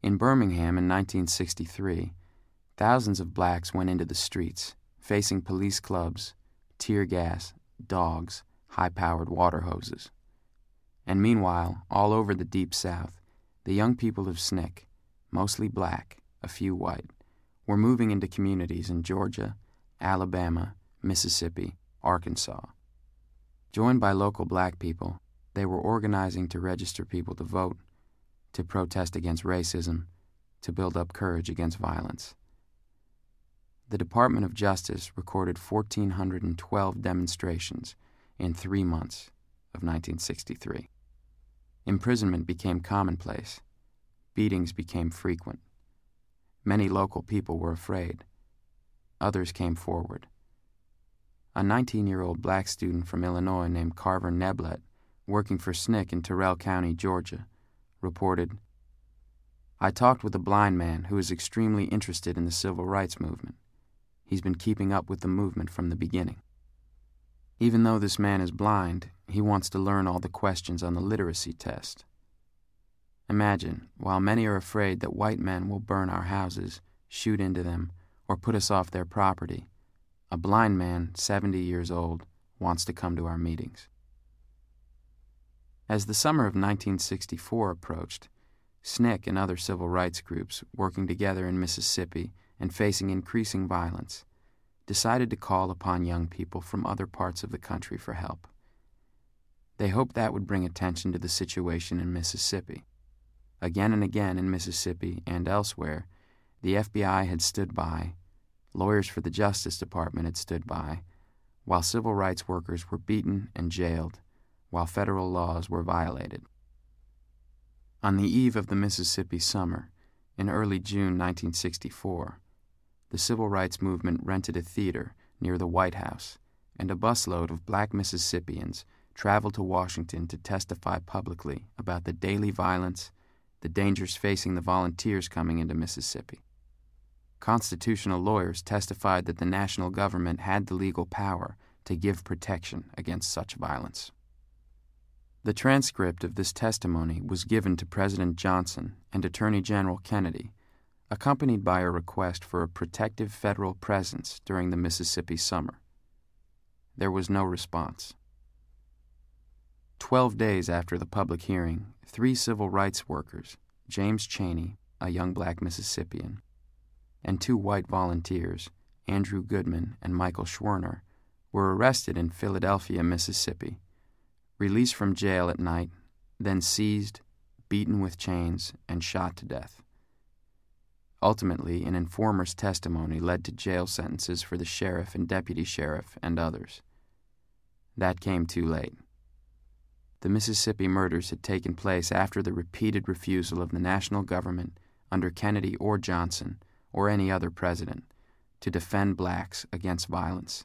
In Birmingham in 1963, thousands of blacks went into the streets, facing police clubs, tear gas, dogs, high-powered water hoses. And meanwhile, all over the Deep South, the young people of SNCC, mostly black, a few white, were moving into communities in Georgia, Alabama, Mississippi, Arkansas. Joined by local black people, they were organizing to register people to vote, to protest against racism, to build up courage against violence. The Department of Justice recorded 1,412 demonstrations in 3 months of 1963. Imprisonment became commonplace. Beatings became frequent. Many local people were afraid. Others came forward. A 19-year-old black student from Illinois named Carver Neblett, working for SNCC in Terrell County, Georgia, reported, "I talked with a blind man who is extremely interested in the civil rights movement. He's been keeping up with the movement from the beginning. Even though this man is blind, he wants to learn all the questions on the literacy test. Imagine, while many are afraid that white men will burn our houses, shoot into them, or put us off their property, a blind man, 70 years old, wants to come to our meetings." As the summer of 1964 approached, SNCC and other civil rights groups working together in Mississippi and facing increasing violence decided to call upon young people from other parts of the country for help. They hoped that would bring attention to the situation in Mississippi. Again and again in Mississippi and elsewhere, the FBI had stood by, lawyers for the Justice Department had stood by, while civil rights workers were beaten and jailed, while federal laws were violated. On the eve of the Mississippi summer, in early June 1964, the civil rights movement rented a theater near the White House, and a busload of black Mississippians traveled to Washington to testify publicly about the daily violence, the dangers facing the volunteers coming into Mississippi. Constitutional lawyers testified that the national government had the legal power to give protection against such violence. The transcript of this testimony was given to President Johnson and Attorney General Kennedy, accompanied by a request for a protective federal presence during the Mississippi summer. There was no response. 12 days after the public hearing, 3 civil rights workers, James Chaney, a young black Mississippian, and 2 white volunteers, Andrew Goodman and Michael Schwerner, were arrested in Philadelphia, Mississippi, released from jail at night, then seized, beaten with chains, and shot to death. Ultimately, an informer's testimony led to jail sentences for the sheriff and deputy sheriff and others. That came too late. The Mississippi murders had taken place after the repeated refusal of the national government, under Kennedy or Johnson, or any other president, to defend blacks against violence.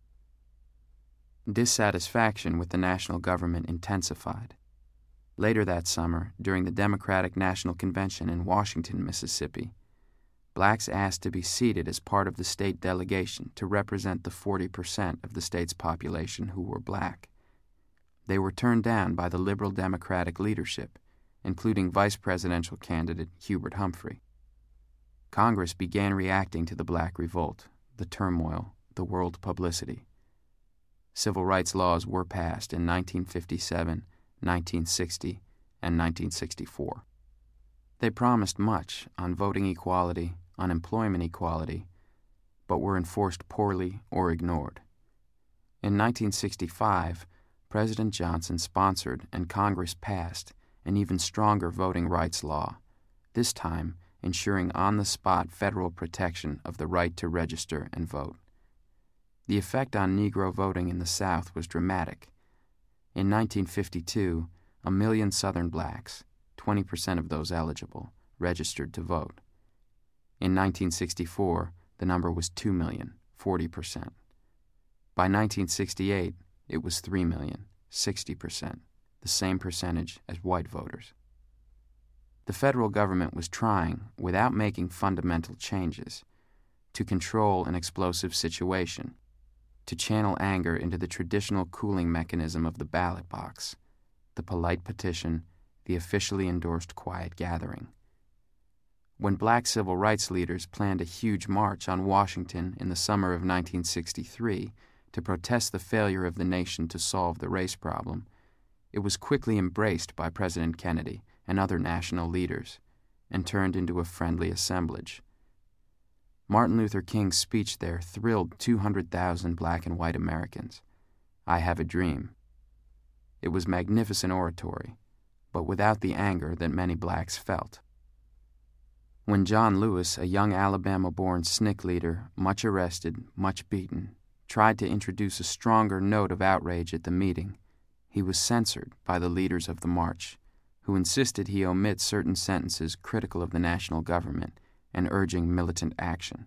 Dissatisfaction with the national government intensified. Later that summer, during the Democratic National Convention in Washington, Mississippi, blacks asked to be seated as part of the state delegation to represent the 40% of the state's population who were black. They were turned down by the liberal Democratic leadership, including vice presidential candidate Hubert Humphrey. Congress began reacting to the black revolt, the turmoil, the world publicity. Civil rights laws were passed in 1957, 1960, and 1964. They promised much on voting equality, on employment equality, but were enforced poorly or ignored. In 1965, President Johnson sponsored and Congress passed an even stronger voting rights law, this time ensuring on-the-spot federal protection of the right to register and vote. The effect on Negro voting in the South was dramatic. In 1952, 1 million Southern blacks, 20% of those eligible, registered to vote. In 1964, the number was 2 million, 40%. By 1968, it was 3 million, 60%, the same percentage as white voters. The federal government was trying, without making fundamental changes, to control an explosive situation, to channel anger into the traditional cooling mechanism of the ballot box, the polite petition, the officially endorsed quiet gathering. When black civil rights leaders planned a huge march on Washington in the summer of 1963 to protest the failure of the nation to solve the race problem, it was quickly embraced by President Kennedy and other national leaders and turned into a friendly assemblage. Martin Luther King's speech there thrilled 200,000 black and white Americans. I have a dream. It was magnificent oratory, but without the anger that many blacks felt. When John Lewis, a young Alabama-born SNCC leader, much arrested, much beaten, tried to introduce a stronger note of outrage at the meeting, he was censored by the leaders of the march, who insisted he omit certain sentences critical of the national government and urging militant action.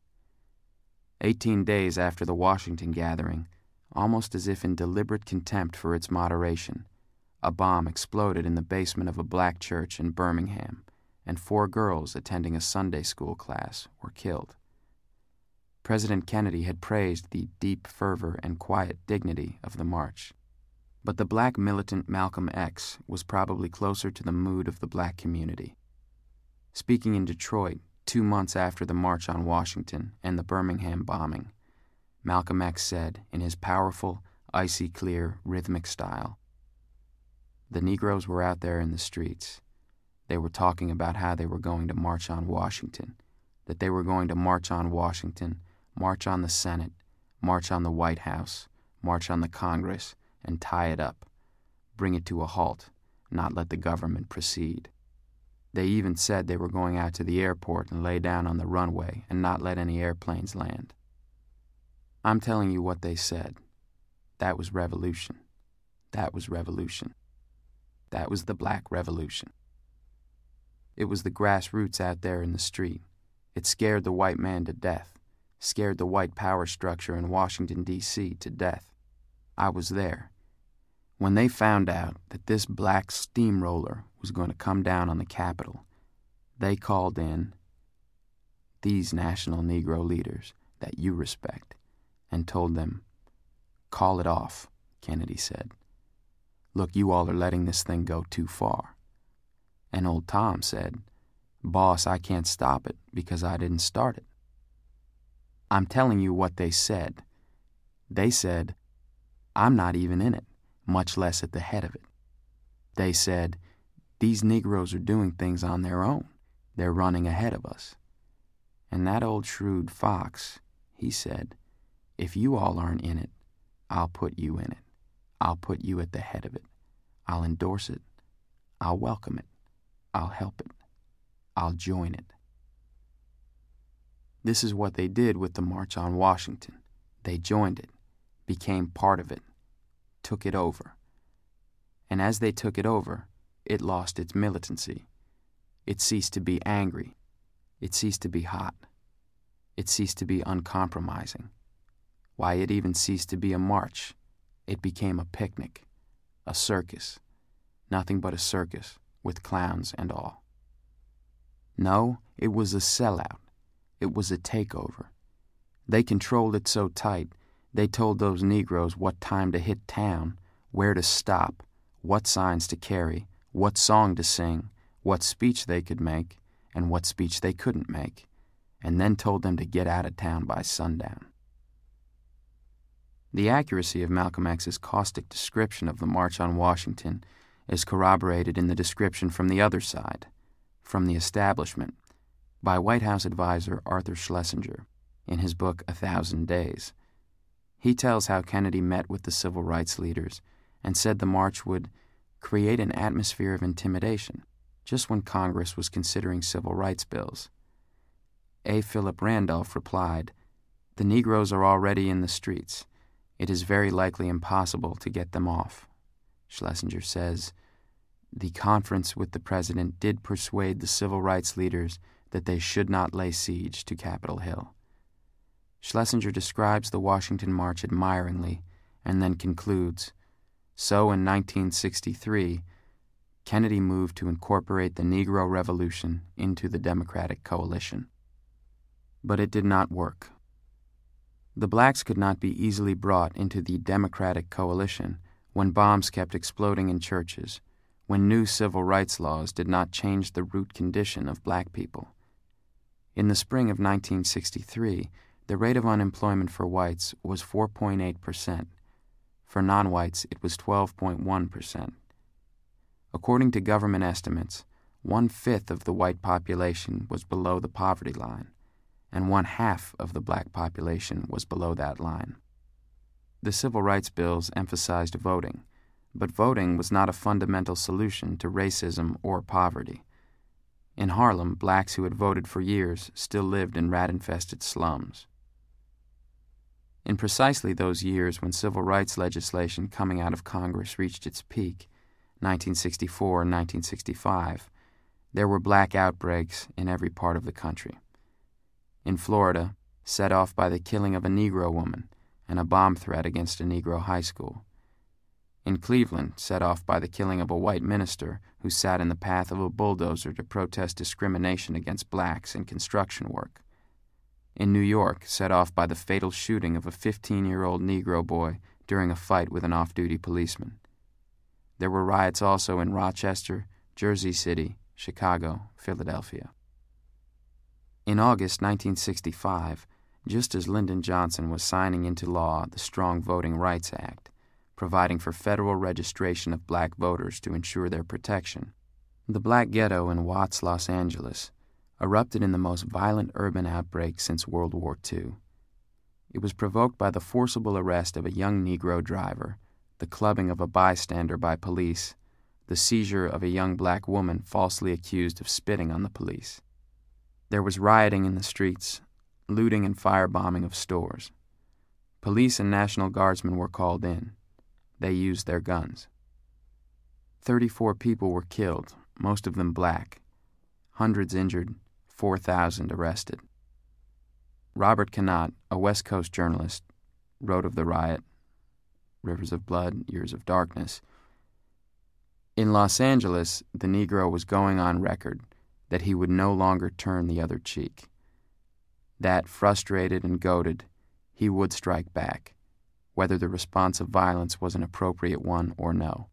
18 days after the Washington gathering, almost as if in deliberate contempt for its moderation, a bomb exploded in the basement of a black church in Birmingham, and 4 girls attending a Sunday school class were killed. President Kennedy had praised the deep fervor and quiet dignity of the march, but the black militant Malcolm X was probably closer to the mood of the black community. Speaking in Detroit 2 months after the March on Washington and the Birmingham bombing, Malcolm X said in his powerful, icy clear, rhythmic style, "The Negroes were out there in the streets. They were talking about how they were going to march on Washington, that they were going to march on Washington, march on the Senate, march on the White House, march on the Congress, and tie it up, bring it to a halt, not let the government proceed. They even said they were going out to the airport and lay down on the runway and not let any airplanes land. I'm telling you what they said. That was revolution. That was revolution. That was the Black Revolution. It was the grassroots out there in the street. It scared the white man to death, scared the white power structure in Washington, D.C. to death. I was there. When they found out that this black steamroller was going to come down on the Capitol, they called in these national Negro leaders that you respect and told them, "Call it off," Kennedy said. "Look, you all are letting this thing go too far." And old Tom said, "Boss, I can't stop it because I didn't start it." I'm telling you what they said. They said, "I'm not even in it, much less at the head of it." They said, "These Negroes are doing things on their own. They're running ahead of us." And that old shrewd fox, he said, "If you all aren't in it, I'll put you in it. I'll put you at the head of it. I'll endorse it. I'll welcome it. I'll help it. I'll join it." This is what they did with the March on Washington. They joined it, became part of it, took it over. And as they took it over, it lost its militancy. It ceased to be angry. It ceased to be hot. It ceased to be uncompromising. Why, it even ceased to be a march. It became a picnic, a circus, nothing but a circus, with clowns and all. No, it was a sellout. It was a takeover. They controlled it so tight, they told those Negroes what time to hit town, where to stop, what signs to carry, what song to sing, what speech they could make, and what speech they couldn't make, and then told them to get out of town by sundown. The accuracy of Malcolm X's caustic description of the March on Washington is corroborated in the description from the other side, from the establishment, by White House advisor Arthur Schlesinger in his book 1,000 Days. He tells how Kennedy met with the civil rights leaders and said the march would create an atmosphere of intimidation just when Congress was considering civil rights bills. A. Philip Randolph replied, "The Negroes are already in the streets. It is very likely impossible to get them off." Schlesinger says, "The conference with the president did persuade the civil rights leaders that they should not lay siege to Capitol Hill." Schlesinger describes the Washington March admiringly and then concludes, "So in 1963, Kennedy moved to incorporate the Negro Revolution into the Democratic coalition." But it did not work. The blacks could not be easily brought into the Democratic coalition when bombs kept exploding in churches, when new civil rights laws did not change the root condition of black people, In the spring of 1963, the rate of unemployment for whites was 4.8%. For non-whites, it was 12.1%. According to government estimates, 1/5 of the white population was below the poverty line, and 1/2 of the black population was below that line. The civil rights bills emphasized voting, but voting was not a fundamental solution to racism or poverty. In Harlem, blacks who had voted for years still lived in rat-infested slums. In precisely those years when civil rights legislation coming out of Congress reached its peak, 1964 and 1965, there were black outbreaks in every part of the country. In Florida, set off by the killing of a Negro woman and a bomb threat against a Negro high school. In Cleveland, set off by the killing of a white minister who sat in the path of a bulldozer to protest discrimination against blacks in construction work. In New York, set off by the fatal shooting of a 15-year-old Negro boy during a fight with an off-duty policeman. There were riots also in Rochester, Jersey City, Chicago, Philadelphia. In August 1965, just as Lyndon Johnson was signing into law the Strong Voting Rights Act, providing for federal registration of black voters to ensure their protection, the black ghetto in Watts, Los Angeles, erupted in the most violent urban outbreak since World War II. It was provoked by the forcible arrest of a young Negro driver, the clubbing of a bystander by police, the seizure of a young black woman falsely accused of spitting on the police. There was rioting in the streets, looting and firebombing of stores. Police and National Guardsmen were called in. They used their guns. 34 people were killed, most of them black, hundreds injured, 4,000 arrested. Robert Cannot, a West Coast journalist, wrote of the riot, Rivers of Blood, Years of Darkness. In Los Angeles, the Negro was going on record that he would no longer turn the other cheek. That, frustrated and goaded, he would strike back, whether the response of violence was an appropriate one or no.